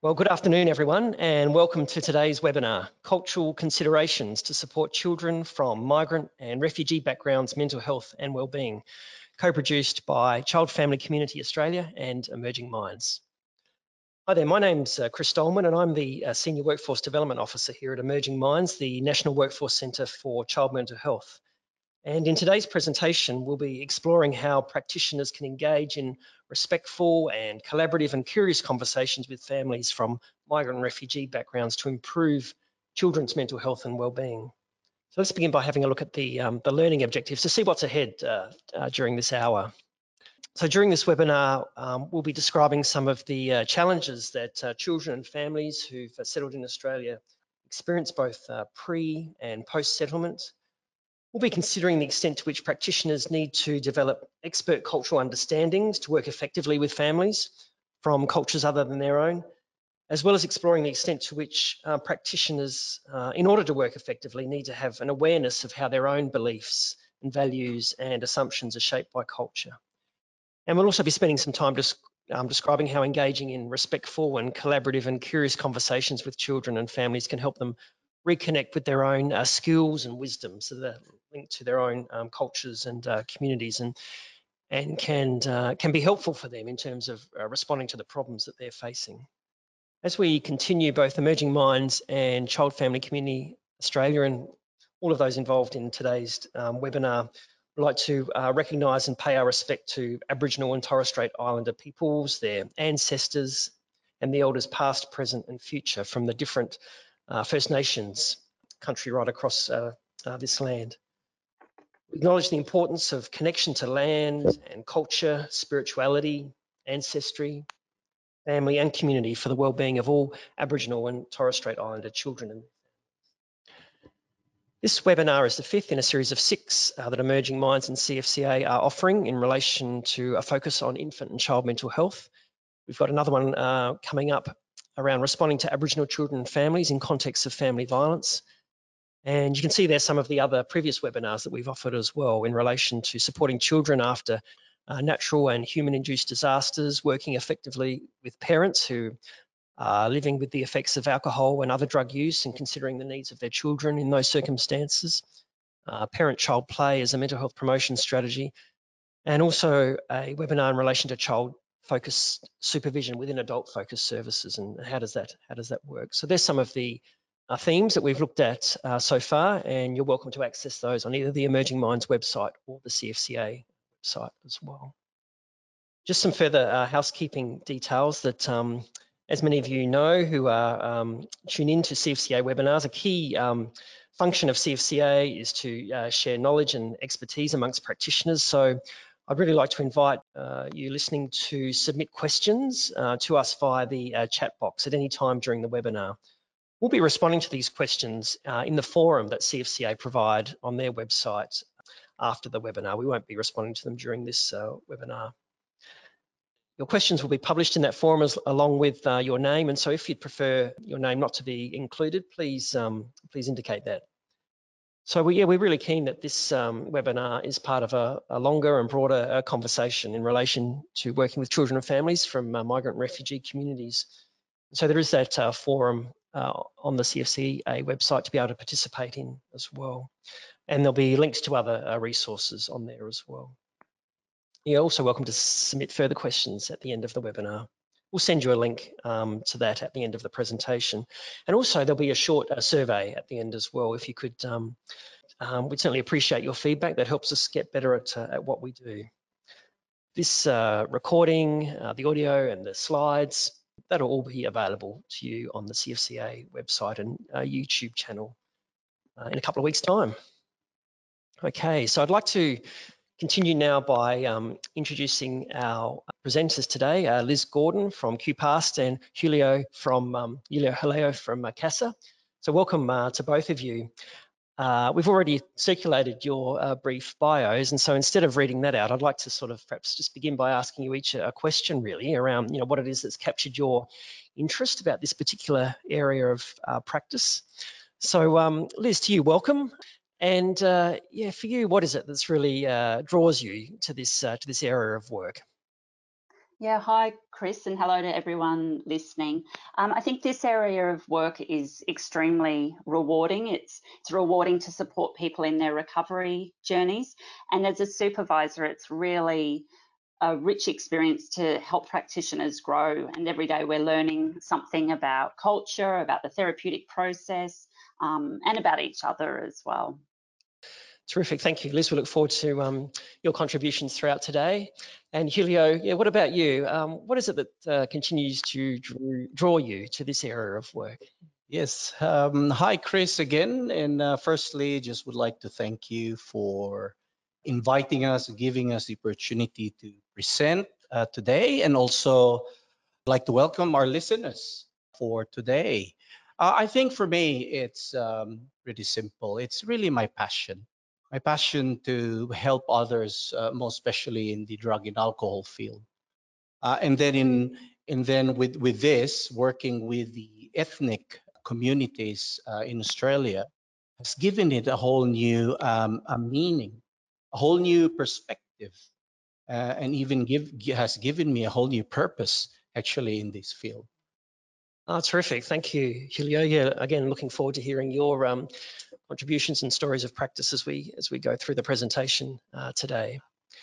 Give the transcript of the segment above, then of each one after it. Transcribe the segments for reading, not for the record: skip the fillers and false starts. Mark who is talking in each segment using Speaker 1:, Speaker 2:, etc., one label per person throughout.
Speaker 1: Well, good afternoon, everyone, and welcome to today's webinar, Cultural Considerations to Support Children from Migrant and Refugee Backgrounds, Mental Health and Wellbeing, co-produced by Child Family Community Australia and Emerging Minds. Hi there, my name's Chris Dolman and I'm the Senior Workforce Development Officer here at Emerging Minds, the National Workforce Centre for Child Mental Health. And in today's presentation, we'll be exploring how practitioners can engage in respectful and collaborative and curious conversations with families from migrant and refugee backgrounds to improve children's mental health and wellbeing. So let's begin by having a look at the learning objectives to see what's ahead during this hour. So during this webinar, we'll be describing some of the challenges that children and families who've settled in Australia experience both pre and post-settlement. We'll be considering the extent to which practitioners need to develop expert cultural understandings to work effectively with families from cultures other than their own, as well as exploring the extent to which practitioners, in order to work effectively, need to have an awareness of how their own beliefs and values and assumptions are shaped by culture. And we'll also be spending some time describing how engaging in respectful and collaborative and curious conversations with children and families can help them reconnect with their own skills and wisdom, so that linked to their own cultures and communities, and can be helpful for them in terms of responding to the problems that they're facing. As we continue, both Emerging Minds and Child Family Community Australia and all of those involved in today's webinar would like to recognise and pay our respect to Aboriginal and Torres Strait Islander peoples, their ancestors, and the elders past, present and future from the different First Nations country right across this land. We acknowledge the importance of connection to land and culture, spirituality, ancestry, family and community for the wellbeing of all Aboriginal and Torres Strait Islander children. This webinar is the fifth in a series of 6 that Emerging Minds and CFCA are offering in relation to a focus on infant and child mental health. We've got another one coming up around responding to Aboriginal children and families in context of family violence. And you can see there some of the other previous webinars that we've offered as well in relation to supporting children after natural and human-induced disasters, working effectively with parents who are living with the effects of alcohol and other drug use and considering the needs of their children in those circumstances, parent-child play as a mental health promotion strategy, and also a webinar in relation to child-focused supervision within adult-focused services and how does that work. So there's some of the themes that we've looked at so far, and you're welcome to access those on either the Emerging Minds website or the CFCA website as well. Just some further housekeeping details that, as many of you know who are tuned in to CFCA webinars, a key function of CFCA is to share knowledge and expertise amongst practitioners. So I'd really like to invite you listening to submit questions to us via the chat box at any time during the webinar. We'll be responding to these questions in the forum that CFCA provide on their website after the webinar. We won't be responding to them during this webinar. Your questions will be published in that forum along with your name, and so if you'd prefer your name not to be included, please indicate that. So we're really keen that this webinar is part of a longer and broader conversation in relation to working with children and families from migrant and refugee communities. So there is that forum on the CFCA website to be able to participate in as well. And there'll be links to other resources on there as well. You're also welcome to submit further questions at the end of the webinar. We'll send you a link to that at the end of the presentation. And also there'll be a short survey at the end as well. If you could, we'd certainly appreciate your feedback. That helps us get better at what we do. This recording, the audio and the slides, that'll all be available to you on the CFCA website and YouTube channel in a couple of weeks' time. Okay, so I'd like to continue now by introducing our presenters today, Liz Gordon from QPAST and Julio Haleo from CASA. So welcome to both of you. We've already circulated your brief bios, and so instead of reading that out, I'd like to sort of perhaps just begin by asking you each a question really around what it is that's captured your interest about this particular area of practice. So Liz, to you, welcome. And yeah, for you, what is it that's really draws you to this area of work?
Speaker 2: Yeah, hi, Chris, and hello to everyone listening. I think this area of work is extremely rewarding. It's rewarding to support people in their recovery journeys, and as a supervisor, it's really a rich experience to help practitioners grow. And every day we're learning something about culture, about the therapeutic process, and about each other as well.
Speaker 1: Terrific, thank you, Liz. We look forward to your contributions throughout today. And Julio, yeah, what about you? What is it that continues to draw you to this area of work?
Speaker 3: Yes. Hi, Chris, again. And firstly, just would like to thank you for inviting us, giving us the opportunity to present today, and also like to welcome our listeners for today. I think for me, it's pretty simple. It's really my passion to help others, most especially in the drug and alcohol field. And then with this, working with the ethnic communities in Australia has given it a whole new a meaning, a whole new perspective, and even has given me a whole new purpose actually in this field.
Speaker 1: Oh, terrific. Thank you, Julio. Yeah, again, looking forward to hearing your contributions and stories of practice as we go through the presentation today.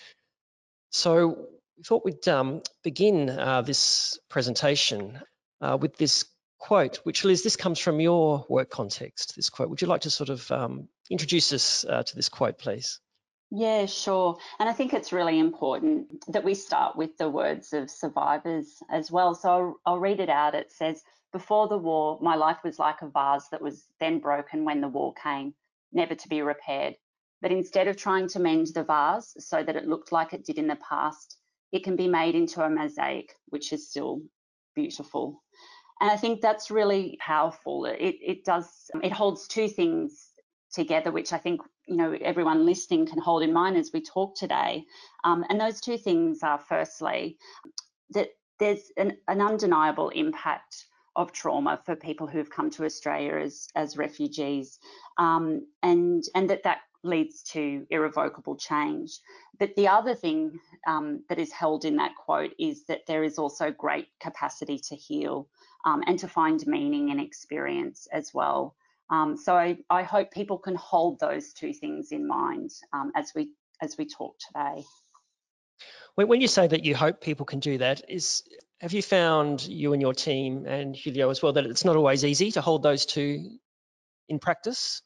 Speaker 1: So we thought we'd begin this presentation with this quote, which, Liz, this comes from your work context, this quote. Would you like to sort of introduce us to this quote, please?
Speaker 2: Yeah, sure. And I think it's really important that we start with the words of survivors as well. So I'll read it out. It says, "Before the war, my life was like a vase that was then broken when the war came, never to be repaired. But instead of trying to mend the vase so that it looked like it did in the past, it can be made into a mosaic, which is still beautiful." And I think that's really powerful. It holds two things together, which I think everyone listening can hold in mind as we talk today. And those two things are, firstly, that there's an undeniable impact of trauma for people who've come to Australia as refugees, and that leads to irrevocable change. But the other thing that is held in that quote is that there is also great capacity to heal and to find meaning and experience as well. So I hope people can hold those two things in mind as we talk today.
Speaker 1: When you say that you hope people can do that, have you found, you and your team and Julio as well, that it's not always easy to hold those two in practice?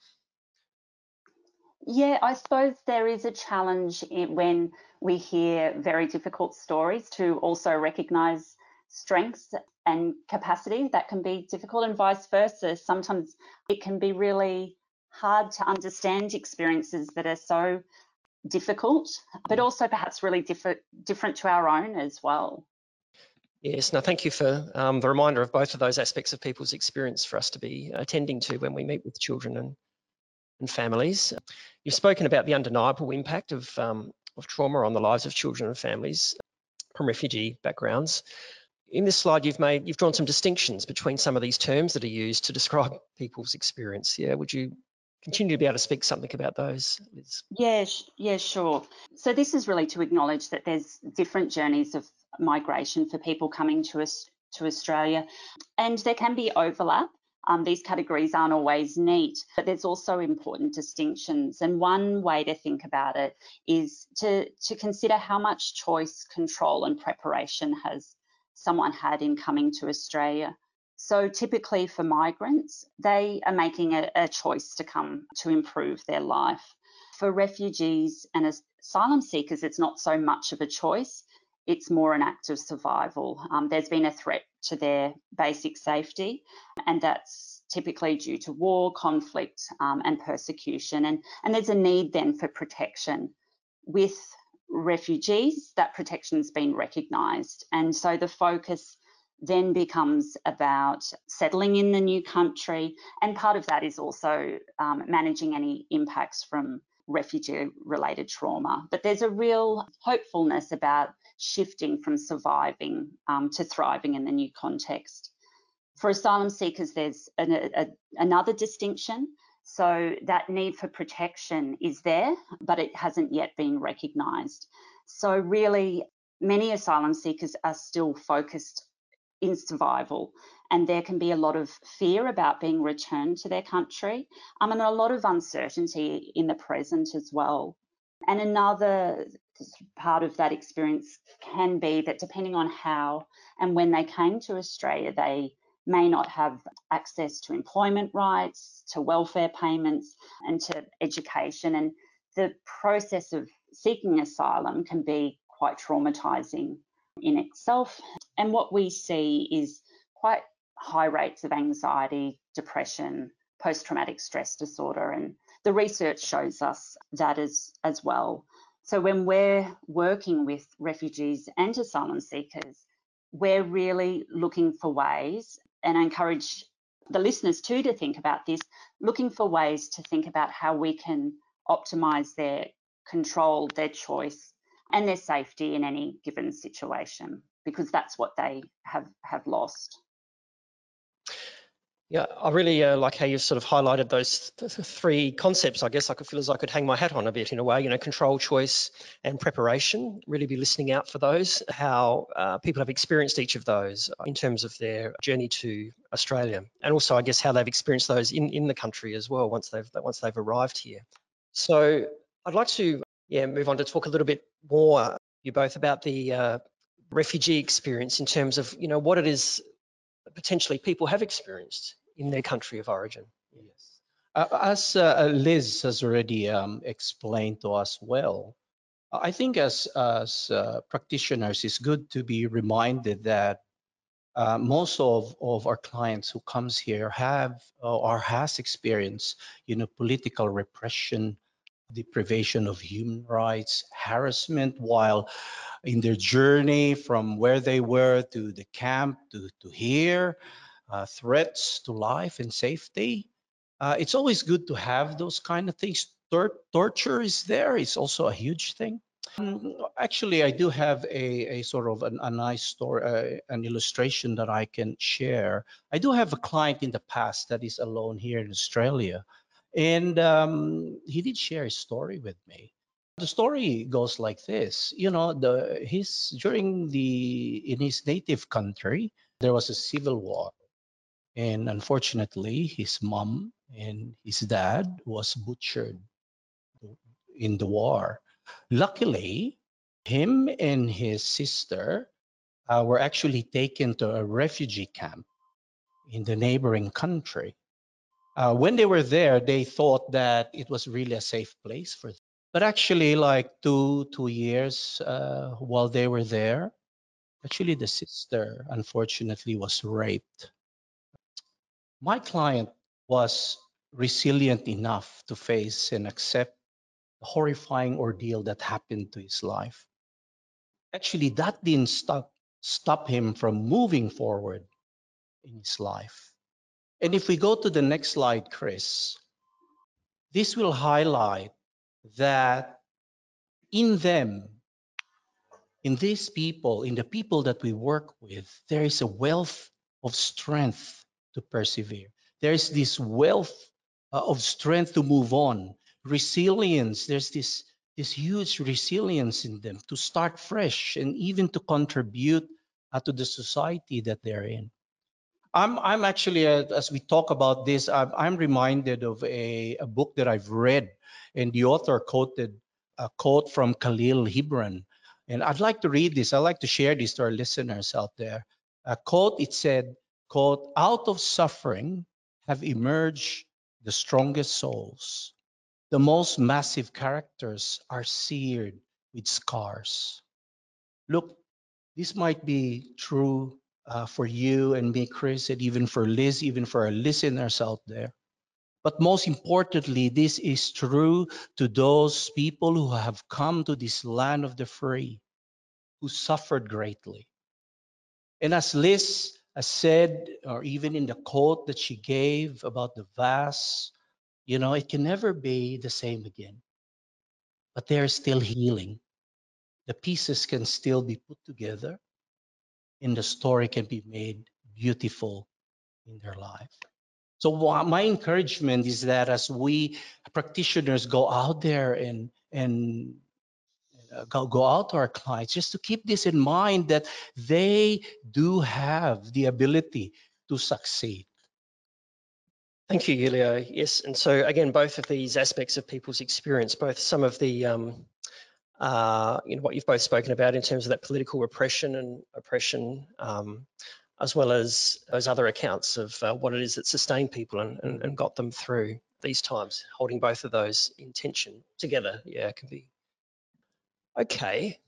Speaker 2: Yeah, I suppose there is a challenge when we hear very difficult stories to also recognise strengths and capacity. That can be difficult, and vice versa. Sometimes it can be really hard to understand experiences that are so difficult, but also perhaps really different to our own as well.
Speaker 1: Yes, no, thank you for the reminder of both of those aspects of people's experience for us to be attending to when we meet with children and families. You've spoken about the undeniable impact of trauma on the lives of children and families from refugee backgrounds. In this slide, you've drawn some distinctions between some of these terms that are used to describe people's experience. Yeah, would you continue to be able to speak something about those, Liz?
Speaker 2: Yeah, sure. So this is really to acknowledge that there's different journeys of migration for people coming to us to Australia, and there can be overlap. These categories aren't always neat, but there's also important distinctions. And one way to think about it is to consider how much choice, control, and preparation has someone had in coming to Australia. So typically for migrants, they are making a choice to come to improve their life. For refugees and asylum seekers, it's not so much of a choice. It's more an act of survival. There's been a threat to their basic safety, and that's typically due to war, conflict, and persecution. And there's a need then for protection. With refugees, that protection's been recognised. And so the focus then becomes about settling in the new country. And part of that is also managing any impacts from refugee-related trauma. But there's a real hopefulness about shifting from surviving to thriving in the new context. For asylum seekers, there's another distinction. So that need for protection is there, but it hasn't yet been recognised. So really, many asylum seekers are still focused in survival, and there can be a lot of fear about being returned to their country, and a lot of uncertainty in the present as well. And another part of that experience can be that depending on how and when they came to Australia, they may not have access to employment rights, to welfare payments, and to education. And the process of seeking asylum can be quite traumatising in itself. And what we see is quite high rates of anxiety, depression, post-traumatic stress disorder, and the research shows us that as well. So when we're working with refugees and asylum seekers, we're really looking for ways, and I encourage the listeners too to think about this, looking for ways to think about how we can optimise their control, their choice, and their safety in any given situation, because that's what they have lost.
Speaker 1: Yeah, I really like how you sort of highlighted those three concepts. I guess I could feel as I could hang my hat on a bit in a way, control, choice, and preparation. Really be listening out for those, how people have experienced each of those in terms of their journey to Australia. And also, I guess, how they've experienced those in the country as well once they've arrived here. So I'd like to move on to talk a little bit more, you both, about the refugee experience in terms of, what it is potentially people have experienced in their country of origin.
Speaker 3: Yes. As Liz has already explained to us well, I think as practitioners, it's good to be reminded that most of our clients who comes here have or has experienced, political repression, deprivation of human rights, harassment while in their journey from where they were to the camp to here, threats to life and safety. It's always good to have those kind of things. Torture is there. It's also a huge thing. Actually, I do have a sort of a nice story, an illustration that I can share. I do have a client in the past that is alone here in Australia, and he did share his story with me. The story goes like this: in his native country there was a civil war, and unfortunately his mom and his dad was butchered in the war. Luckily, him and his sister were actually taken to a refugee camp in the neighboring country. When they were there, they thought that it was really a safe place for them. But actually, like two years while they were there, actually the sister unfortunately was raped. My client was resilient enough to face and accept the horrifying ordeal that happened to his life. Actually, that didn't stop him from moving forward in his life. And if we go to the next slide, Chris, this will highlight that in them, in these people, in the people that we work with, there is a wealth of strength to persevere. There is this wealth of strength to move on, resilience. There's this huge resilience in them to start fresh and even to contribute to the society that they're in. I'm actually, as we talk about this, I'm reminded of a book that I've read, and the author quoted a quote from Khalil Gibran. And I'd like to read this. I'd like to share this to our listeners out there. A quote, it said, quote, "Out of suffering have emerged the strongest souls. The most massive characters are seared with scars." Look, this might be true for you and me, Chris, and even for Liz, even for our listeners out there. But most importantly, this is true to those people who have come to this land of the free, who suffered greatly. And as Liz has said, or even in the quote that she gave about the vase, it can never be the same again. But there's still healing. The pieces can still be put together, and the story can be made beautiful in their life. So my encouragement is that as we practitioners go out there and go out to our clients, just to keep this in mind, that they do have the ability to succeed.
Speaker 1: Thank you, Julio. Yes, and so again, both of these aspects of people's experience, both some of the, what you've both spoken about in terms of that political repression and oppression, as well as those other accounts of what it is that sustained people and got them through these times, holding both of those in tension together. Yeah, it can be. Okay.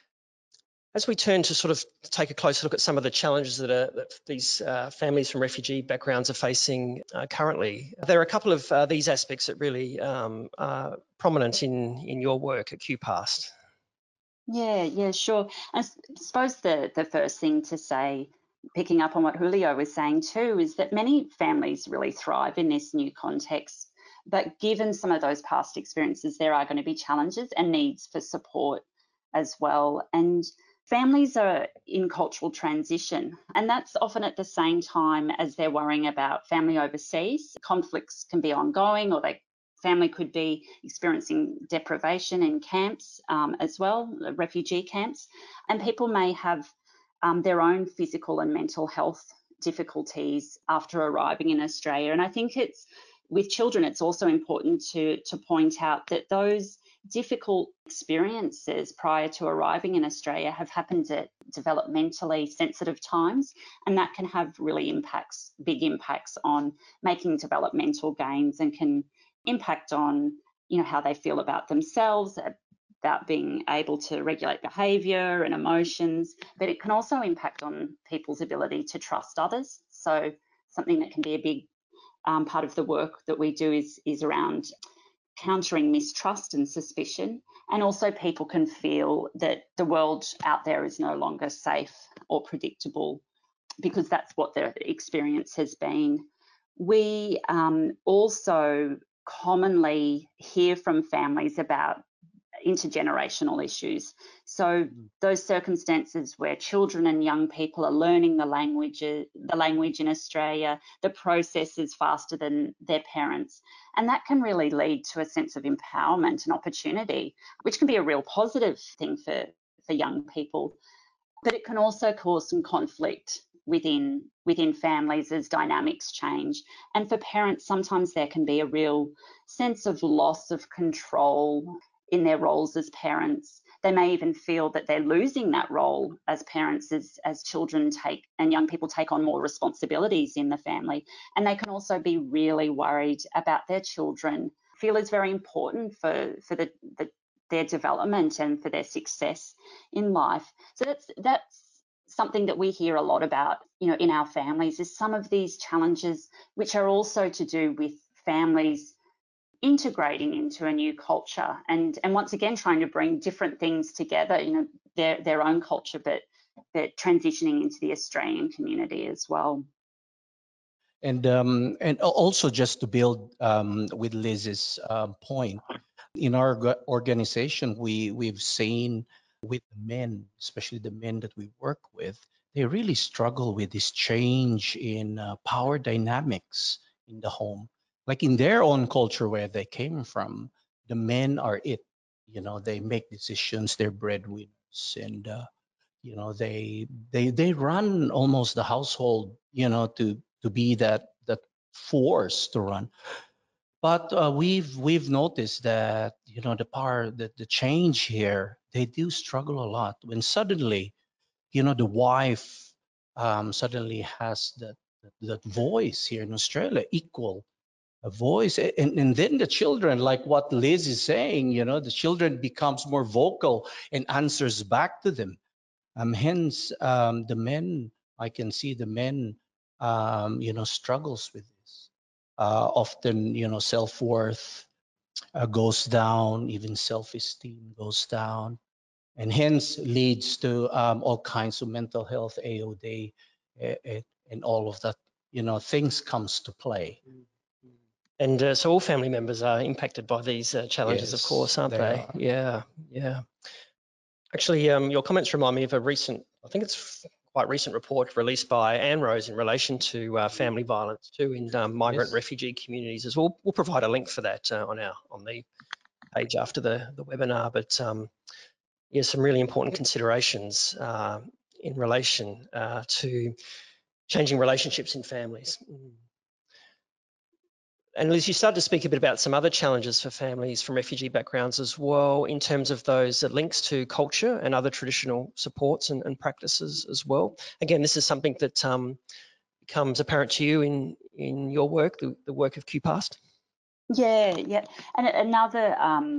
Speaker 1: As we turn to sort of take a closer look at some of the challenges that these families from refugee backgrounds are facing currently, there are a couple of these aspects that really are prominent in your work at QPAST.
Speaker 2: Yeah, sure. I suppose the first thing to say, picking up on what Julio was saying too, is that many families really thrive in this new context. But given some of those past experiences, there are going to be challenges and needs for support as well. And families are in cultural transition, and that's often at the same time as they're worrying about family overseas. Conflicts can be ongoing, or family could be experiencing deprivation in camps as well, refugee camps, and people may have their own physical and mental health difficulties after arriving in Australia. And I think with children, it's also important to point out that those difficult experiences prior to arriving in Australia have happened at developmentally sensitive times, and that can have really big impacts on making developmental gains, and can impact on how they feel about themselves, about being able to regulate behaviour and emotions, but it can also impact on people's ability to trust others. So something that can be a big part of the work that we do is around countering mistrust and suspicion. And also people can feel that the world out there is no longer safe or predictable, because that's what their experience has been. We also commonly hear from families about intergenerational issues. So those circumstances where children and young people are learning the language in Australia, the process is faster than their parents. And that can really lead to a sense of empowerment and opportunity, which can be a real positive thing for young people. But it can also cause some conflict within families as dynamics change. And for parents, sometimes there can be a real sense of loss of control in their roles as parents. They may even feel that they're losing that role as parents as children and young people take on more responsibilities in the family. And they can also be really worried about their children, feel is very important for their development and for their success in life. So that's something that we hear a lot about, in our families, is some of these challenges, which are also to do with families integrating into a new culture, and once again trying to bring different things together, their own culture, but transitioning into the Australian community as well.
Speaker 3: And also, just to build with Liz's point, in our organization, we've seen with men, especially the men that we work with, they really struggle with this change in power dynamics in the home. Like in their own culture where they came from, the men are it. They make decisions, they're breadwinners, and they run almost the household. To be that force to run. But we've noticed that the change here, they do struggle a lot when suddenly the wife suddenly has that voice here in Australia, equal a voice, and then the children, like what Liz is saying, the children becomes more vocal and answers back to them. Hence the men, I can see the men struggles with this. Often self-worth goes down, even self-esteem goes down, and hence leads to all kinds of mental health, AOD, and all of that, things comes to play.
Speaker 1: And so all family members are impacted by these challenges,
Speaker 3: Yes,
Speaker 1: of course, aren't they?
Speaker 3: are.
Speaker 1: Yeah. Actually, your comments remind me of I think it's quite recent report released by ANROS in relation to family violence too in migrant refugee communities as well. We'll provide a link for that on the page after the webinar. But some really important considerations in relation to changing relationships in families. And Liz, you started to speak a bit about some other challenges for families from refugee backgrounds as well, in terms of those links to culture and other traditional supports and practices as well. Again, this is something that becomes apparent to you in your work, the work of QPAST.
Speaker 2: Yeah. And another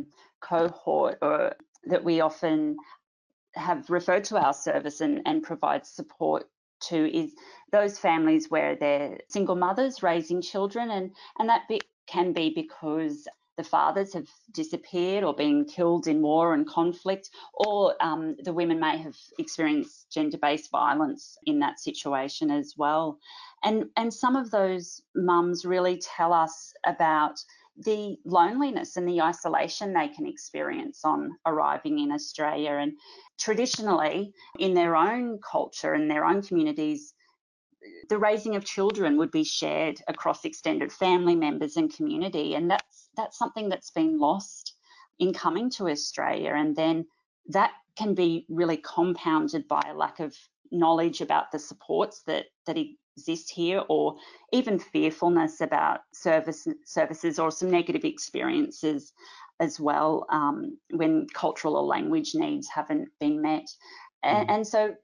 Speaker 2: cohort that we often have referred to our service and provide support to is those families where they're single mothers raising children, and that can be because the fathers have disappeared or been killed in war and conflict, or the women may have experienced gender-based violence in that situation as well. And some of those mums really tell us about the loneliness and the isolation they can experience on arriving in Australia. And traditionally, in their own culture and their own communities, the raising of children would be shared across extended family members and community. And that's something that's been lost in coming to Australia. And then that can be really compounded by a lack of knowledge about the supports that exist here, or even fearfulness about services or some negative experiences as well, when cultural or language needs haven't been met. And so,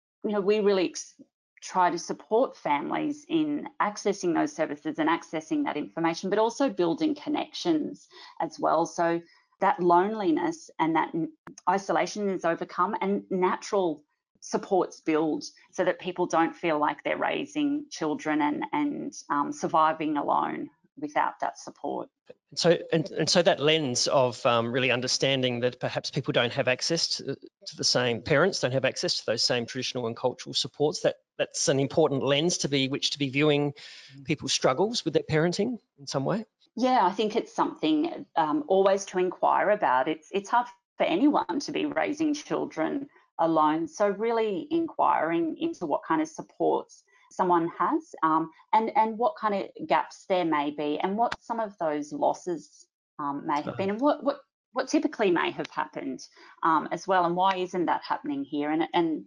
Speaker 2: we really try to support families in accessing those services and accessing that information, but also building connections as well. So that loneliness and that isolation is overcome and natural supports build, so that people don't feel like they're raising children and surviving alone without that support.
Speaker 1: So that lens of really understanding that perhaps people don't have access to the same, parents don't have access to those same traditional and cultural supports, that's an important lens to be viewing people's struggles with their parenting in some way.
Speaker 2: Yeah, I think it's something always to inquire about. It's hard for anyone to be raising children alone. So really inquiring into what kind of supports someone has, and what kind of gaps there may be, and what some of those losses may have been, and what typically may have happened as well, and why isn't that happening here? And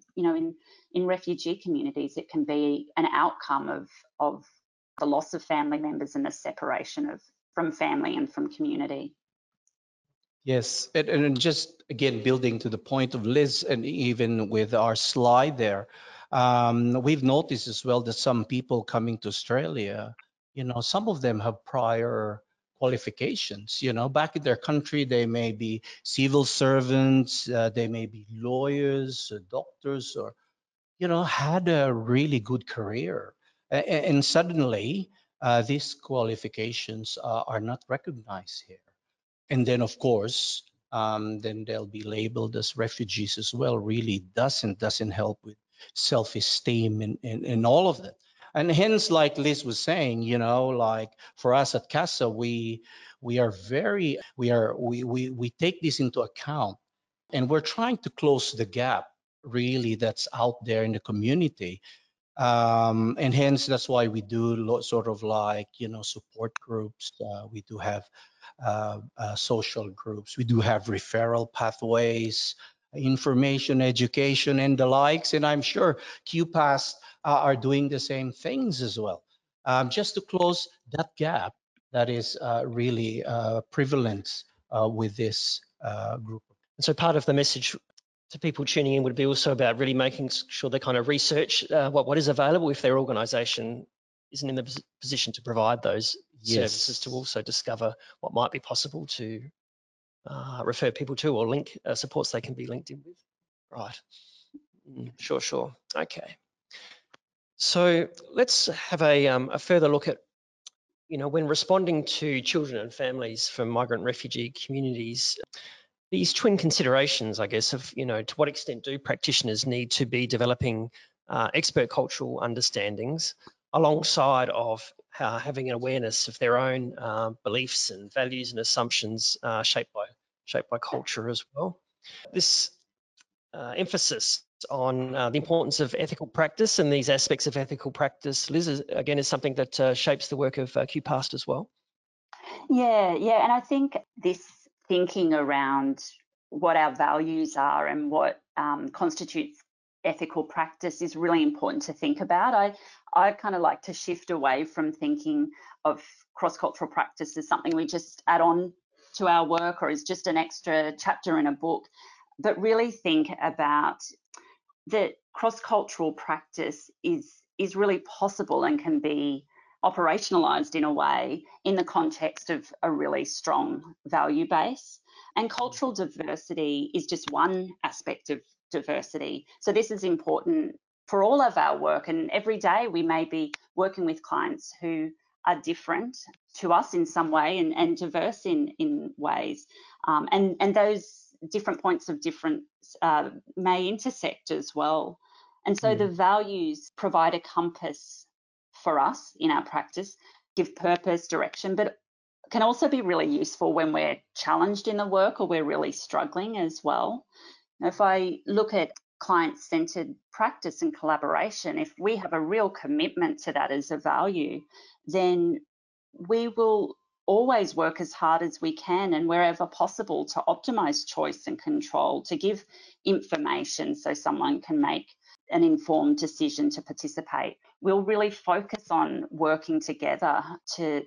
Speaker 2: in refugee communities, it can be an outcome of the loss of family members and the separation from family and from community.
Speaker 3: Yes, and just again, building to the point of Liz, and even with our slide there, we've noticed as well that some people coming to Australia, some of them have prior qualifications. Back in their country, they may be civil servants, they may be lawyers, doctors, or, had a really good career. And suddenly, these qualifications are not recognized here. And then, of course, then they'll be labeled as refugees as well. Really doesn't help with self-esteem and all of that. And hence, like Liz was saying, like for us at CASA, we take this into account, and we're trying to close the gap really that's out there in the community. And hence, that's why we do sort of like, support groups. We do have social groups. We do have referral pathways, information, education, and the likes. And I'm sure QPAST are doing the same things as well, just to close that gap that is really prevalent with this group.
Speaker 1: And so part of the message to people tuning in would be also about really making sure they kind of research what is available if their organisation isn't in the position to provide those services, to also discover what might be possible to refer people to, or link supports they can be linked in with. Right. Sure. Okay. So let's have a further look at, when responding to children and families from migrant refugee communities, these twin considerations, I guess, of, to what extent do practitioners need to be developing expert cultural understandings alongside of having an awareness of their own beliefs and values and assumptions shaped by culture as well. This emphasis on the importance of ethical practice and these aspects of ethical practice, Liz, is something that shapes the work of QPAST as well.
Speaker 2: Yeah, and I think this thinking around what our values are and what constitutes ethical practice is really important to think about. I kind of like to shift away from thinking of cross-cultural practice as something we just add on to our work or is just an extra chapter in a book, but really think about that cross-cultural practice is really possible and can be operationalized in a way in the context of a really strong value base. And cultural diversity is just one aspect of diversity. So this is important for all of our work, and every day we may be working with clients who are different to us in some way and diverse in ways. And those different points of difference may intersect as well. And so the values provide a compass for us in our practice, give purpose, direction, but can also be really useful when we're challenged in the work or we're really struggling as well. If I look at client-centered practice and collaboration, if we have a real commitment to that as a value, then we will always work as hard as we can and wherever possible to optimize choice and control, to give information so someone can make an informed decision to participate. We'll really focus on working together to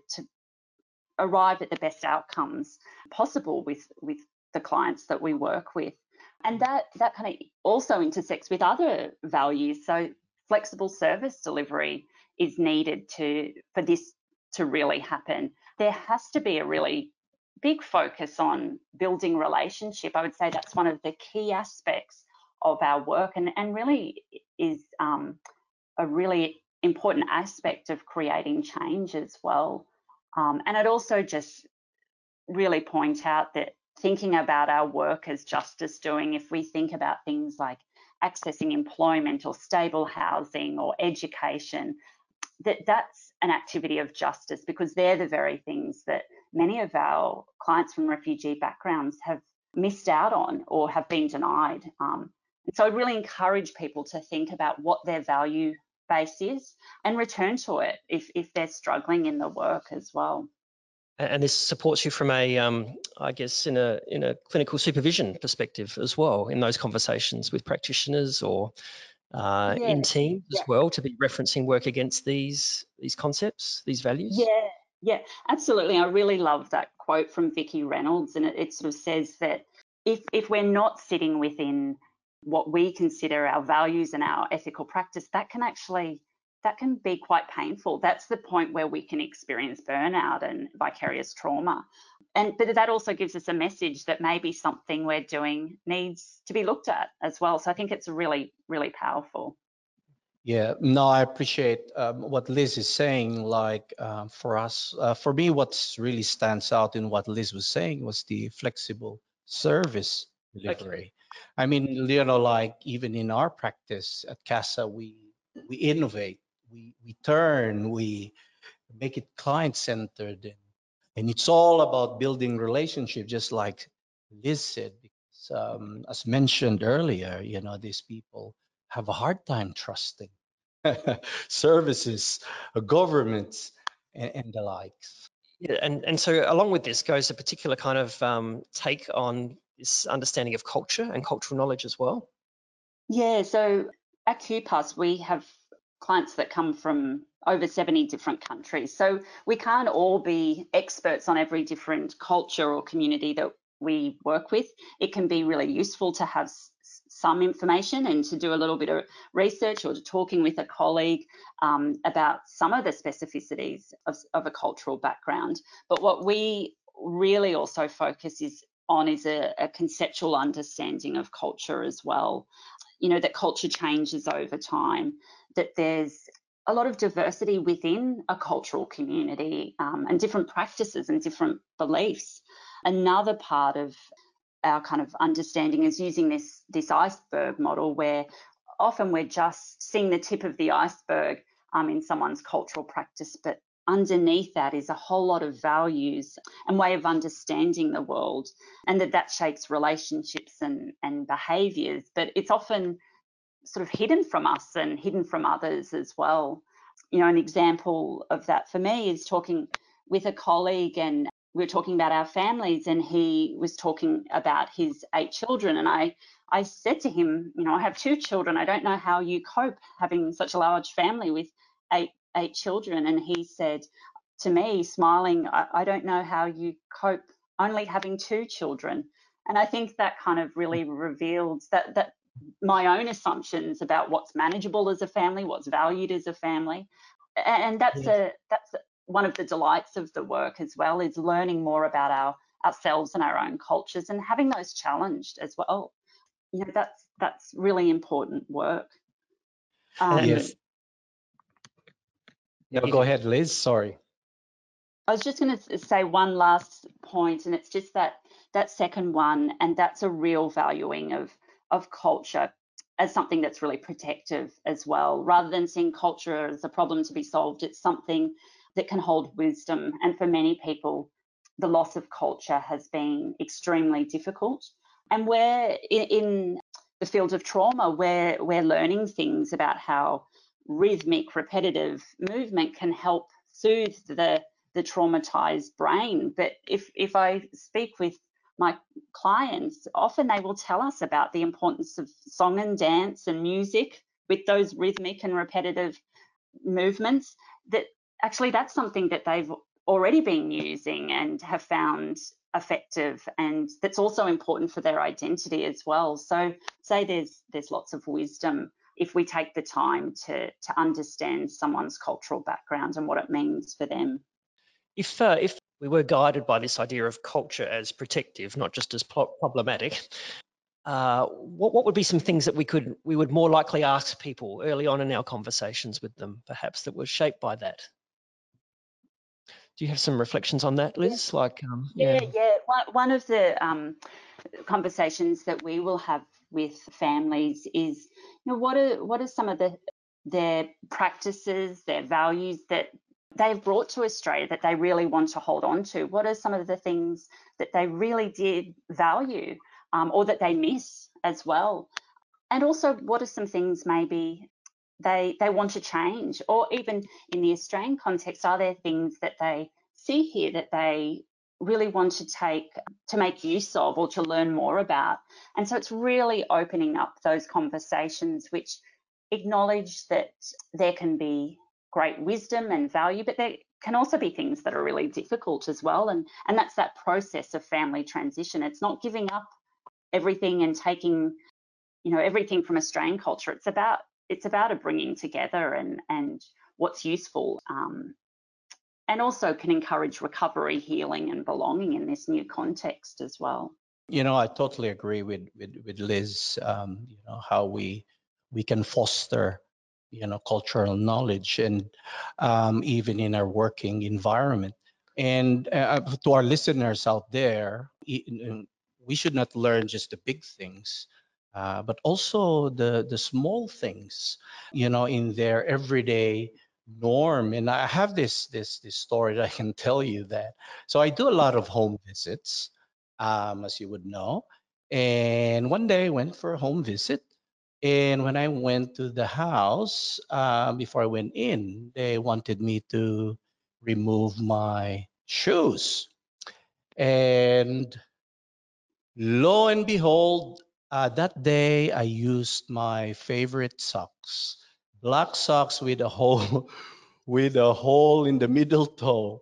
Speaker 2: arrive at the best outcomes possible with the clients that we work with. And that kind of also intersects with other values. So flexible service delivery is needed for this to really happen. There has to be a really big focus on building relationship. I would say that's one of the key aspects of our work and really is a really important aspect of creating change as well. And I'd also just really point out that thinking about our work as justice doing, if we think about things like accessing employment or stable housing or education, that's an activity of justice because they're the very things that many of our clients from refugee backgrounds have missed out on or have been denied. So I really encourage people to think about what their value base is and return to it if they're struggling in the work as well.
Speaker 1: And this supports you from a, I guess, in a clinical supervision perspective as well, in those conversations with practitioners or in teams as well, to be referencing work against these concepts, these values.
Speaker 2: Yeah, absolutely. I really love that quote from Vicki Reynolds, and it sort of says that if we're not sitting within what we consider our values and our ethical practice, that can be quite painful. That's the point where we can experience burnout and vicarious trauma. But that also gives us a message that maybe something we're doing needs to be looked at as well. So I think it's really, really powerful.
Speaker 3: Yeah, no, I appreciate what Liz is saying. Like for us, for me, what's really stands out in what Liz was saying was the flexible service delivery.
Speaker 1: Okay.
Speaker 3: I mean, like even in our practice at CASA, we innovate, we turn, we make it client-centered, and it's all about building relationship, just like Liz said. Because as mentioned earlier, these people have a hard time trusting services, governments, and the likes.
Speaker 1: Yeah, and so along with this goes a particular kind of take on this understanding of culture and cultural knowledge as well.
Speaker 2: Yeah, so at QPAS, we have clients that come from over 70 different countries. So we can't all be experts on every different culture or community that we work with. It can be really useful to have some information and to do a little bit of research or to talking with a colleague about some of the specificities of a cultural background. But what we really also focus on is a conceptual understanding of culture as well. That culture changes over time, that there's a lot of diversity within a cultural community and different practices and different beliefs. Another part of our kind of understanding is using this iceberg model where often we're just seeing the tip of the iceberg in someone's cultural practice, but underneath that is a whole lot of values and way of understanding the world, and that shapes relationships and behaviours, but it's often sort of hidden from us and hidden from others as well. An example of that for me is talking with a colleague and we were talking about our families, and he was talking about his 8 children. And I said to him, you know, I have 2 children. I don't know how you cope having such a large family with eight children. And he said to me, smiling, I don't know how you cope only having 2 children. And I think that kind of really revealed that my own assumptions about what's manageable as a family, what's valued as a family. And that's one of the delights of the work as well, is learning more about ourselves and our own cultures and having those challenged as well. You know, that's really important work.
Speaker 3: Yes. No, go ahead, Liz. Sorry.
Speaker 2: I was just going to say one last point, and it's just that second one, and that's a real valuing of culture as something that's really protective as well. Rather than seeing culture as a problem to be solved, it's something that can hold wisdom. And for many people, the loss of culture has been extremely difficult. And we're in the field of trauma, we're learning things about how rhythmic, repetitive movement can help soothe the traumatized brain. But if I speak with my clients, often they will tell us about the importance of song and dance and music with those rhythmic and repetitive movements, that actually that's something that they've already been using and have found effective, and that's also important for their identity as well. So say there's lots of wisdom if we take the time to understand someone's cultural background and what it means for them.
Speaker 1: If we were guided by this idea of culture as protective, not just as problematic, what would be some things that we would more likely ask people early on in our conversations with them, perhaps, that were shaped by that? Do you have some reflections on that, Liz?
Speaker 2: Yeah. One of the conversations that we will have with families is, you know, what are some of their practices, their values that they've brought to Australia that they really want to hold on to? What are some of the things that they really did value, or that they miss as well? And also, what are some things maybe they want to change? Or even in the Australian context, are there things that they see here that they really want to make use of or to learn more about? And so it's really opening up those conversations which acknowledge that there can be great wisdom and value, but there can also be things that are really difficult as well. And that's that process of family transition. It's not giving up everything and taking, you know, everything from Australian culture. It's about a bringing together and what's useful, and also can encourage recovery, healing, and belonging in this new context as well.
Speaker 3: You know, I totally agree with Liz. You know, how we can foster, you know, cultural knowledge, and even in our working environment. And to our listeners out there, we should not learn just the big things, but also the small things, you know, in their everyday norm. And I have this story that I can tell you that. So I do a lot of home visits, as you would know. And one day I went for a home visit. And when I went to the house, before I went in, they wanted me to remove my shoes. And lo and behold, that day I used my favorite socks, black socks with a hole, with a hole in the middle toe.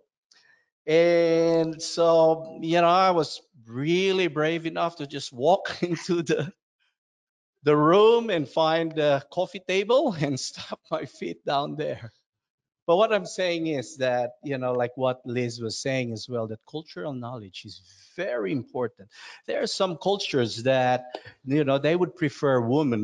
Speaker 3: And so, you know, I was really brave enough to just walk into the room and find the coffee table and stuck my feet down there. But what I'm saying is that, you know, like what Liz was saying as well, that cultural knowledge is very important. There are some cultures that, you know, they would prefer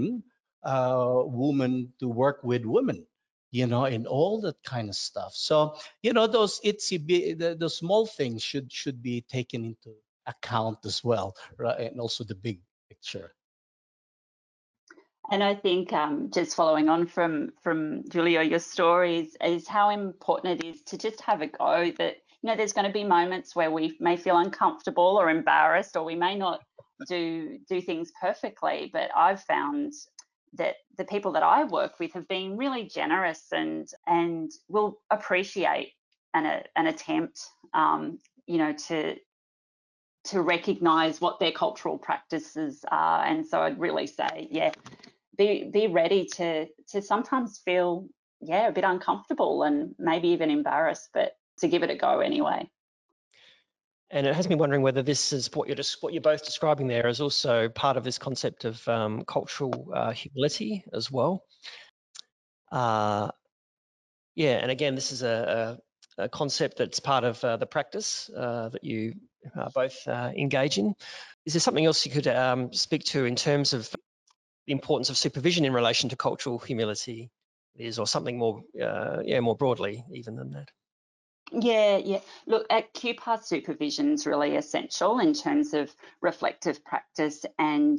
Speaker 3: women to work with women, you know, and all that kind of stuff. So, you know, those the small things should be taken into account as well, right? And also the big picture.
Speaker 2: And I think just following on from Julia, your stories, is how important it is to just have a go. That, you know, there's going to be moments where we may feel uncomfortable or embarrassed, or we may not do things perfectly. But I've found that the people that I work with have been really generous and will appreciate an attempt. you know, to recognize what their cultural practices are. And so I'd really say, yeah, be ready to sometimes feel, yeah, a bit uncomfortable and maybe even embarrassed, but to give it a go anyway.
Speaker 1: And it has me wondering whether this is what you're both describing there is also part of this concept of cultural humility as well. Yeah, and again, this is a concept that's part of the practice that you both engage in. Is there something else you could speak to in terms of the importance of supervision in relation to cultural humility, or something more, more broadly even than that?
Speaker 2: Yeah. Look, at QPAR, supervision is really essential in terms of reflective practice and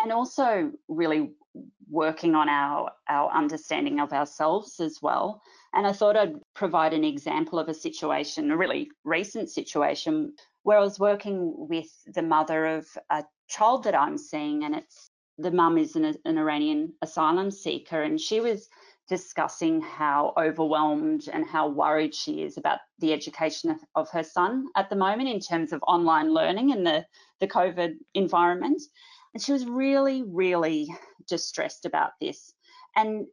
Speaker 2: also really working on our understanding of ourselves as well. And I thought I'd provide an example of a situation, a really recent situation, where I was working with the mother of a child that I'm seeing, and the mum is an Iranian asylum seeker, and she was discussing how overwhelmed and how worried she is about the education of her son at the moment in terms of online learning in the COVID environment. And she was really, really distressed about this. And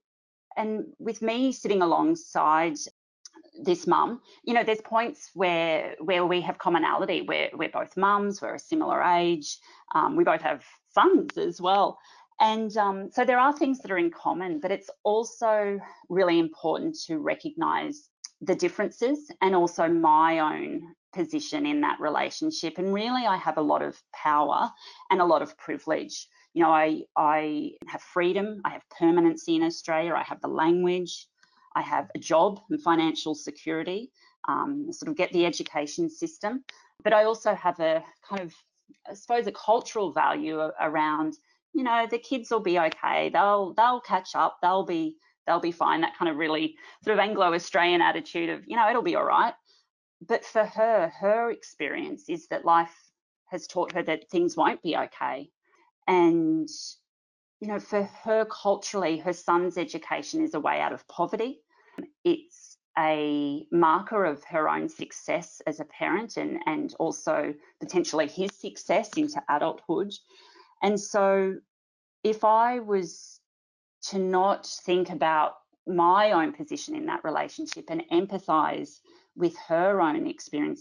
Speaker 2: with me sitting alongside this mum, you know, there's points where we have commonality, where we're both mums, we're a similar age, we both have sons as well. And so there are things that are in common, but it's also really important to recognise the differences and also my own position in that relationship. And really, I have a lot of power and a lot of privilege. You know, I have freedom, I have permanency in Australia, I have the language, I have a job and financial security, sort of get the education system. But I also have a kind of, I suppose, a cultural value around, you know, the kids will be okay. They'll catch up. They'll be fine. That kind of really sort of Anglo-Australian attitude of, you know, it'll be all right. But for her experience is that life has taught her that things won't be okay. And, you know, for her culturally, her son's education is a way out of poverty. It's a marker of her own success as a parent and also potentially his success into adulthood. And so if I was to not think about my own position in that relationship and empathise with her own experience,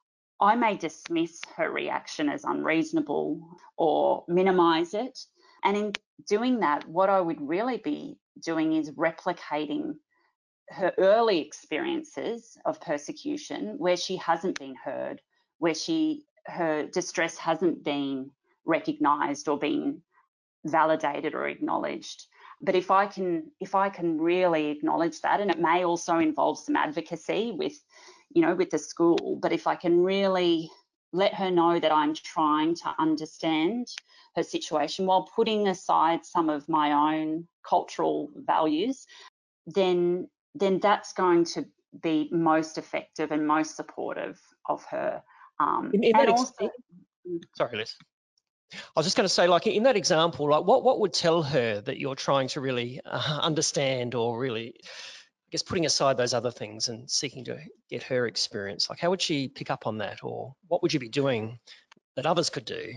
Speaker 2: I may dismiss her reaction as unreasonable or minimise it. And in doing that, what I would really be doing is replicating her early experiences of persecution where she hasn't been heard, where her distress hasn't been recognised or been validated or acknowledged. But if I can really acknowledge that, and it may also involve some advocacy with the school, but if I can really let her know that I'm trying to understand her situation while putting aside some of my own cultural values, then that's going to be most effective and most supportive of her.
Speaker 1: Sorry, Liz. I was just going to say, like in that example, like what would tell her that you're trying to really understand, or really, I guess, putting aside those other things and seeking to get her experience? Like, how would she pick up on that, or what would you be doing that others could do?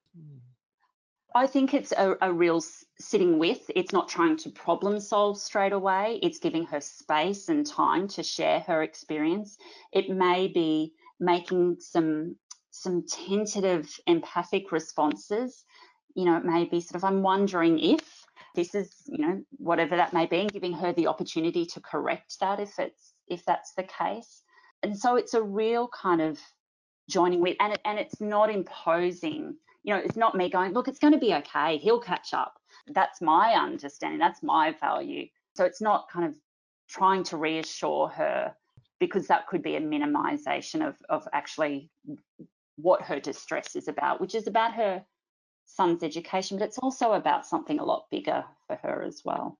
Speaker 2: I think it's a real sitting with. It's not trying to problem solve straight away. It's giving her space and time to share her experience. It may be making some tentative empathic responses. You know, it may be sort of, I'm wondering if this is, you know, whatever that may be, and giving her the opportunity to correct that if that's the case. And so it's a real kind of joining with, and it's not imposing. You know, it's not me going, look, it's going to be okay, he'll catch up. That's my understanding, that's my value. So it's not kind of trying to reassure her, because that could be a minimization of actually what her distress is about, which is about her son's education, but it's also about something a lot bigger for her as well.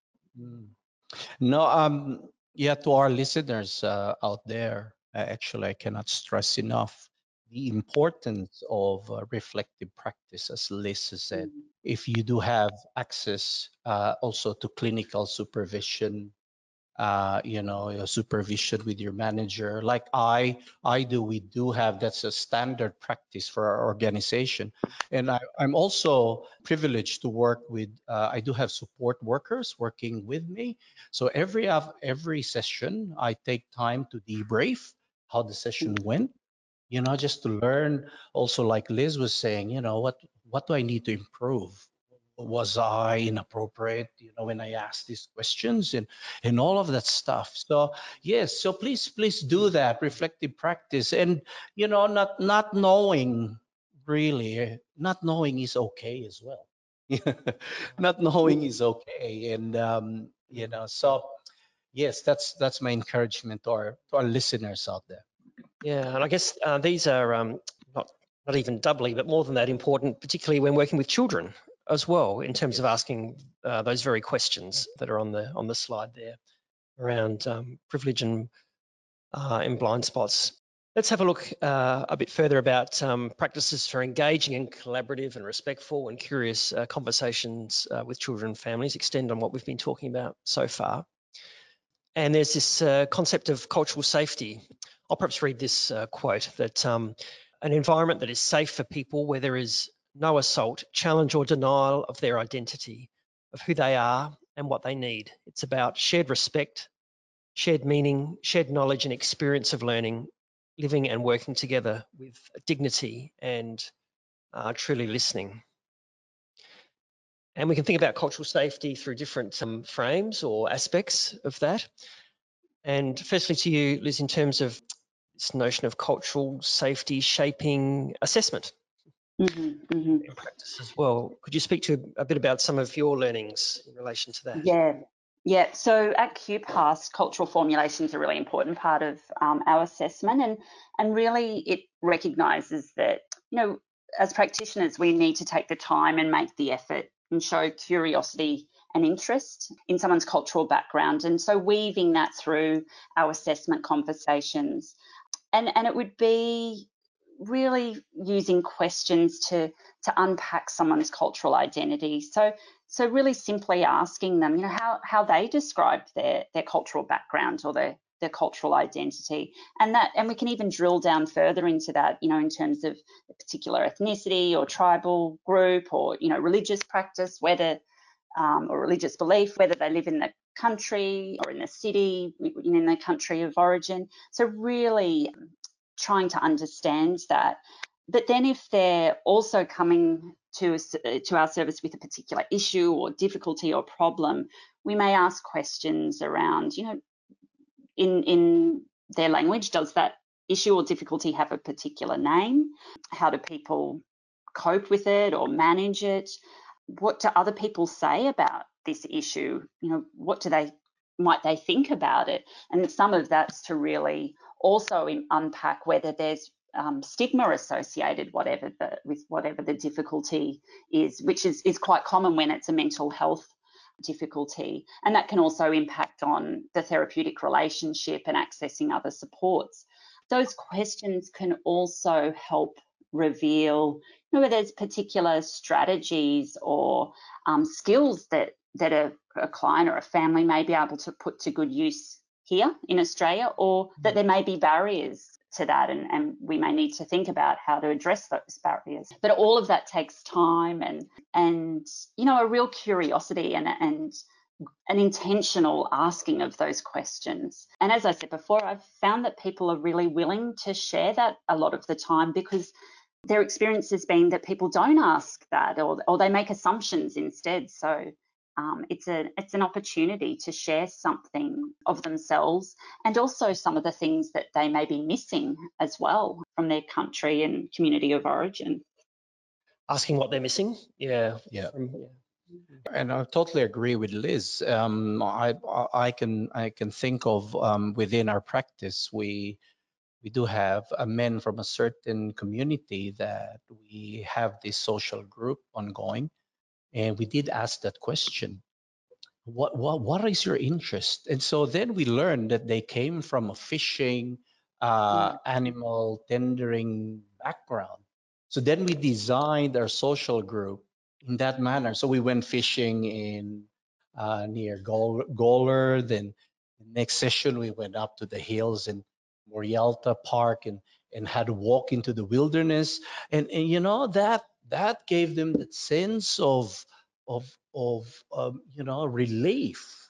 Speaker 3: No, yeah, to our listeners out there, actually, I cannot stress enough the importance of reflective practice, as Liz has said. If you do have access also to clinical supervision, your supervision with your manager, like we do have, that's a standard practice for our organization. And I'm also privileged to work with, I do have support workers working with me. So every session, I take time to debrief how the session went, just to learn. Also, like Liz was saying, what do I need to improve? Was I inappropriate, when I asked these questions, and all of that stuff. So yes, so please do that reflective practice. And not knowing, really, not knowing is okay as well. Not knowing is okay. And so yes, that's my encouragement to our listeners out there.
Speaker 1: Yeah, and I guess these are not even doubly, but more than that important, particularly when working with children as well, in terms of asking those very questions that are on the slide there around privilege and blind spots. Let's have a look a bit further about practices for engaging in collaborative and respectful and curious conversations with children and families, extend on what we've been talking about so far. And there's this concept of cultural safety. I'll perhaps read this quote, that an environment that is safe for people where there is no assault, challenge or denial of their identity, of who they are and what they need. It's about shared respect, shared meaning, shared knowledge and experience of learning, living and working together with dignity and truly listening. And we can think about cultural safety through different frames or aspects of that. And firstly to you, Liz, in terms of this notion of cultural safety shaping assessment in practice as well, could you speak to a bit about some of your learnings in relation to that?
Speaker 2: Yeah. So at QPAS, cultural formulation is a really important part of our assessment, and really it recognises that, as practitioners, we need to take the time and make the effort and show curiosity and interest in someone's cultural background. And so weaving that through our assessment conversations. And it would be really using questions to unpack someone's cultural identity. So really simply asking them, how they describe their cultural background or their cultural identity, and we can even drill down further into that, in terms of a particular ethnicity or tribal group or religious practice, whether or religious belief, whether they live in the country or in the city, in the country of origin. So really trying to understand that. But then if they're also coming to our service with a particular issue or difficulty or problem, we may ask questions around, in their language, does that issue or difficulty have a particular name? How do people cope with it or manage it? What do other people say about this issue? What might they think about it? And some of that's to really also unpack whether there's stigma associated with whatever the difficulty is, which is quite common when it's a mental health difficulty. And that can also impact on the therapeutic relationship and accessing other supports. Those questions can also help reveal whether there's particular strategies or skills that a client or a family may be able to put to good use here in Australia, or that there may be barriers to that, and we may need to think about how to address those barriers. But all of that takes time and a real curiosity and an intentional asking of those questions. And as I said before, I've found that people are really willing to share that a lot of the time, because their experience has been that people don't ask that, or they make assumptions instead. So it's an opportunity to share something of themselves, and also some of the things that they may be missing as well from their country and community of origin.
Speaker 1: Asking what they're missing, yeah.
Speaker 3: And I totally agree with Liz. I can think of within our practice, we do have men from a certain community that we have this social group ongoing, and we did ask that question. What is your interest? And so then we learned that they came from a fishing, animal tendering background. So then we designed our social group in that manner. So we went fishing in near Gawler, then The next session, we went up to the hills in Morialta Park and had to walk into the wilderness. And you know, that gave them that sense of relief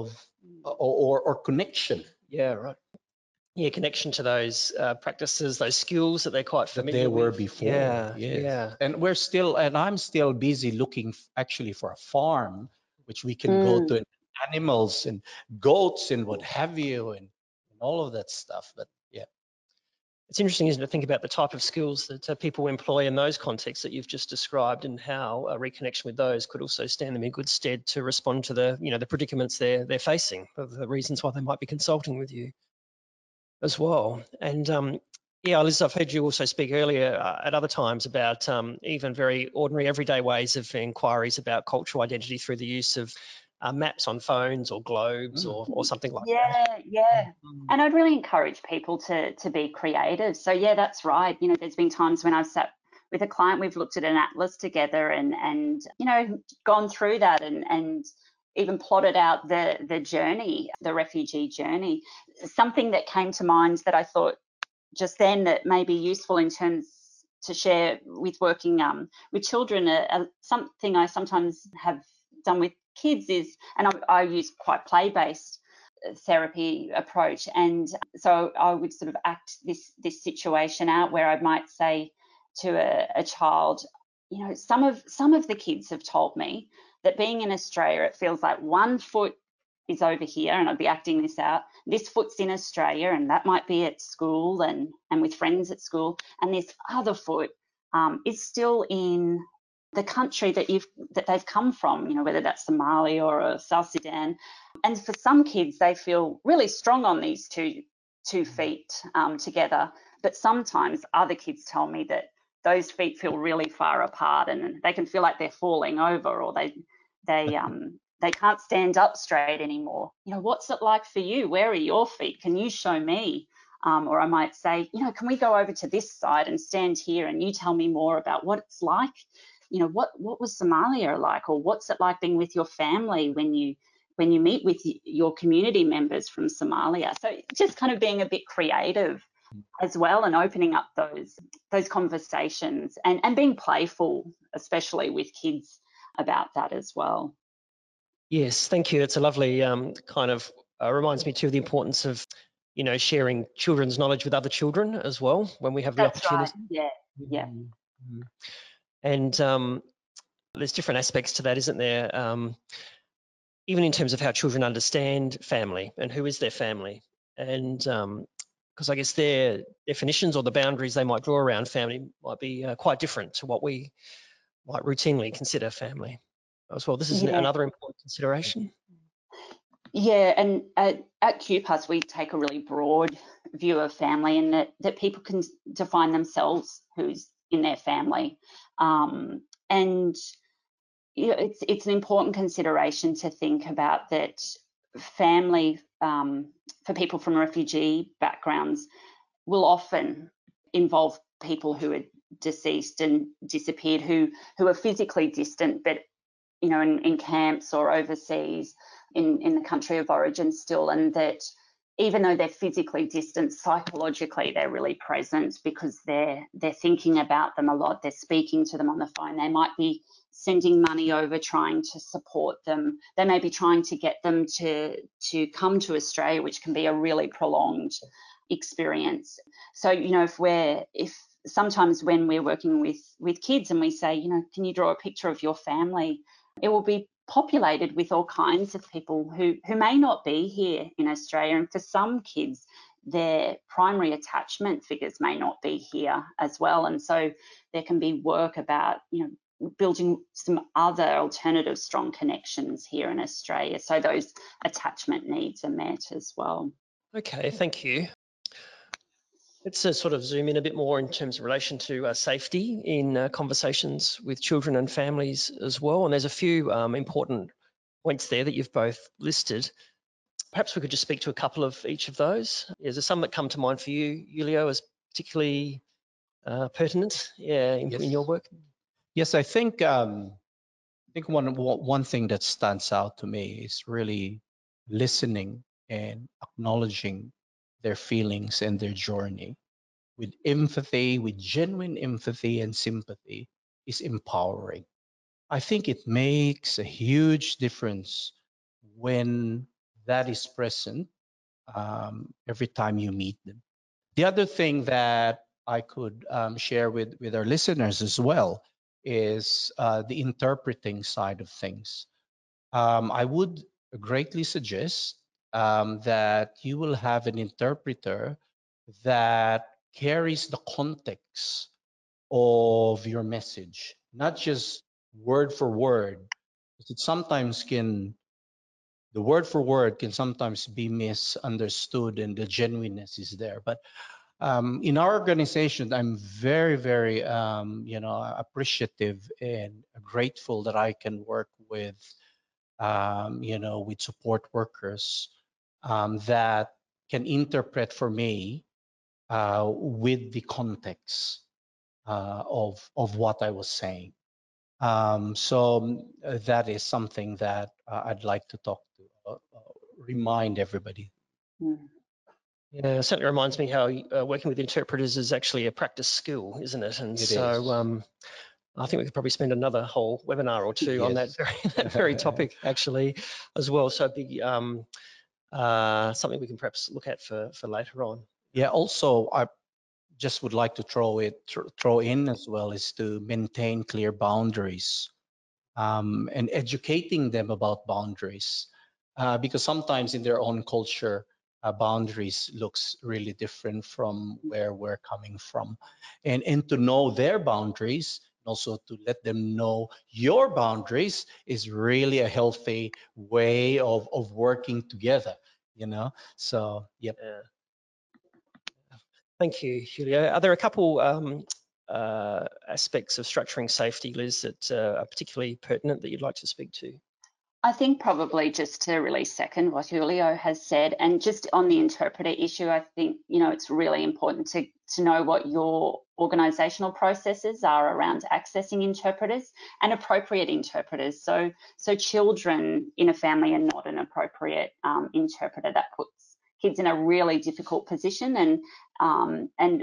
Speaker 3: or connection.
Speaker 1: Yeah, right. Yeah, connection to those practices, those skills that they're quite
Speaker 3: That
Speaker 1: familiar
Speaker 3: they were
Speaker 1: with.
Speaker 3: before.
Speaker 1: Yeah,
Speaker 3: Yes.
Speaker 1: yeah.
Speaker 3: And I'm still busy looking actually for a farm which we can go to, and animals and goats and what have you, and all of that stuff. But yeah.
Speaker 1: It's interesting, isn't it, to think about the type of skills that people employ in those contexts that you've just described, and how a reconnection with those could also stand them in good stead to respond to the predicaments they're facing, the reasons why they might be consulting with you as well. And yeah, Liz, I've heard you also speak earlier at other times about even very ordinary everyday ways of inquiries about cultural identity through the use of maps on phones or globes or something like that.
Speaker 2: Yeah. And I'd really encourage people to be creative. So yeah, that's right. You know, there's been times when I've sat with a client, we've looked at an atlas together and you know, gone through that and even plotted out the journey, the refugee journey. Something that came to mind that I thought just then that may be useful in terms to share with working with children, something I sometimes have done with kids is, and I use quite play-based therapy approach, and so I would sort of act this situation out where I might say to a child, you know, some of the kids have told me that being in Australia, it feels like one foot is over here, and I'd be acting this out. This foot's in Australia, and that might be at school and with friends at school, and this other foot is still in the country that they've come from, you know, whether that's Somalia or South Sudan. And for some kids, they feel really strong on these two feet together. But sometimes other kids tell me that those feet feel really far apart, and they can feel like they're falling over, or they can't stand up straight anymore. You know, what's it like for you? Where are your feet? Can you show me? Or I might say, you know, can we go over to this side and stand here and you tell me more about what it's like? You know, what was Somalia like, or what's it like being with your family when you meet with your community members from Somalia? So just kind of being a bit creative as well, and opening up those conversations and being playful, especially with kids, about that as well.
Speaker 1: Yes, thank you. It's a lovely kind of reminds me too of the importance of, you know, sharing children's knowledge with other children as well when we have the opportunity.
Speaker 2: Right. Yeah.
Speaker 1: And there's different aspects to that, isn't there? Even in terms of how children understand family and who is their family, and because I guess their definitions or the boundaries they might draw around family might be quite different to what we might routinely consider family as well. This is another important consideration.
Speaker 2: Yeah, and at QPAS, we take a really broad view of family, and that people can define themselves who's in their family. And you know, it's an important consideration to think about that family for people from refugee backgrounds will often involve people who are deceased and disappeared, who are physically distant, but you know, in camps or overseas in the country of origin still, and that even though they're physically distant, psychologically they're really present because they're thinking about them a lot. They're speaking to them on the phone. They might be sending money over, trying to support them. They may be trying to get them to come to Australia, which can be a really prolonged experience. So, you know, if sometimes when we're working with kids and we say, you know, can you draw a picture of your family? It will be populated with all kinds of people who may not be here in Australia. And for some kids, their primary attachment figures may not be here as well. And so there can be work about, you know, building some other alternative strong connections here in Australia, so those attachment needs are met as well.
Speaker 1: Okay, thank you. Let's sort of zoom in a bit more in terms of relation to safety in conversations with children and families as well. And there's a few important points there that you've both listed. Perhaps we could just speak to a couple of each of those. Is there some that come to mind for you, Julio, as particularly pertinent in your work?
Speaker 3: Yes, I think one thing that stands out to me is really listening and acknowledging their feelings and their journey with empathy, with genuine empathy and sympathy is empowering. I think it makes a huge difference when that is present every time you meet them. The other thing that I could share with our listeners as well is the interpreting side of things. I would greatly suggest that you will have an interpreter that carries the context of your message, not just word for word. It sometimes can, the word for word can sometimes be misunderstood and the genuineness is there. But in our organization, I'm very, very, appreciative and grateful that I can work with, with support workers that can interpret for me with the context of what I was saying. That is something that I'd like to remind everybody.
Speaker 2: Mm.
Speaker 1: Yeah, it certainly reminds me how working with interpreters is actually a practice skill, isn't it? And
Speaker 3: It
Speaker 1: so
Speaker 3: is.
Speaker 1: I think we could probably spend another whole webinar or two on that
Speaker 3: Yes.
Speaker 1: that very topic actually as well. So it'd be something we can perhaps look at for later on.
Speaker 3: Yeah. Also, I just would like to throw in as well is to maintain clear boundaries and educating them about boundaries because sometimes in their own culture boundaries looks really different from where we're coming from, and to know their boundaries, also to let them know your boundaries is really a healthy way of working together, so yep.
Speaker 1: Yeah. Thank you, Julio. Are there a couple aspects of structuring safety, Liz, that are particularly pertinent that you'd like to speak to?
Speaker 2: I think probably just to really second what Julio has said, and just on the interpreter issue, I think, it's really important to know what your organisational processes are around accessing interpreters and appropriate interpreters. So children in a family are not an appropriate interpreter. That puts kids in a really difficult position and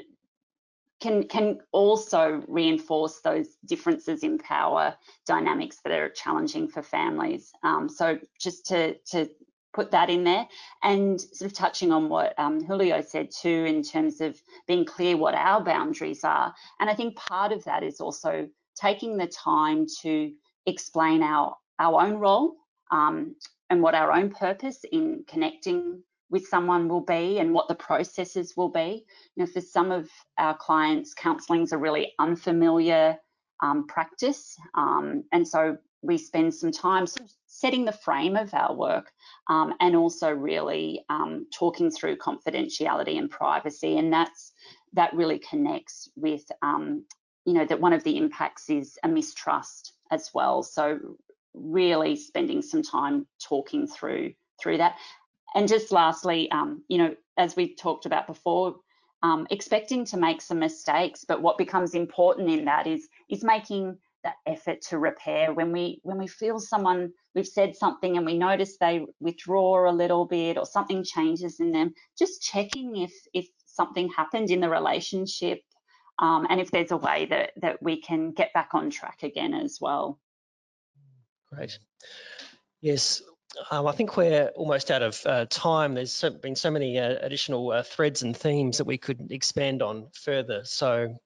Speaker 2: can also reinforce those differences in power dynamics that are challenging for families. So just to put that in there, and sort of touching on what Julio said too, in terms of being clear what our boundaries are. And I think part of that is also taking the time to explain our own role and what our own purpose in connecting with someone will be and what the processes will be. For some of our clients, counselling is a really unfamiliar practice, and so we spend some time sort of setting the frame of our work and also really talking through confidentiality and privacy, and that really connects with that one of the impacts is a mistrust as well. So really spending some time talking through that. And just lastly, as we talked about before, expecting to make some mistakes, but what becomes important in that is making that effort to repair. When we feel someone, we've said something and we notice they withdraw a little bit or something changes in them, just checking if something happened in the relationship and if there's a way that we can get back on track again as well.
Speaker 1: Great. Yes. I think we're almost out of time. There's been so many additional threads and themes that we could expand on further. So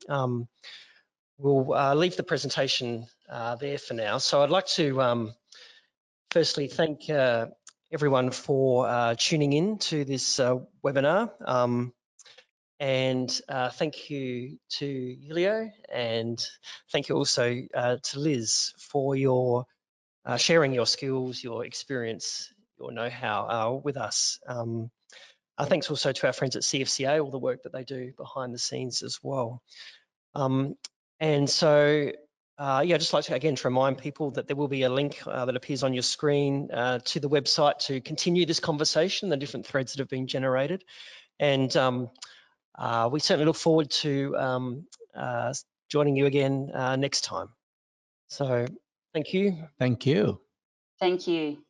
Speaker 1: we'll leave the presentation there for now. So I'd like to firstly thank everyone for tuning in to this webinar. And thank you to Julio, and thank you also to Liz for your sharing your skills, your experience, your know-how with us. Thanks also to our friends at CFCA, all the work that they do behind the scenes as well. And so, I'd just like to, again, to remind people that there will be a link that appears on your screen to the website to continue this conversation, the different threads that have been generated. And we certainly look forward to joining you again next time. So, thank you.
Speaker 3: Thank you.
Speaker 2: Thank you.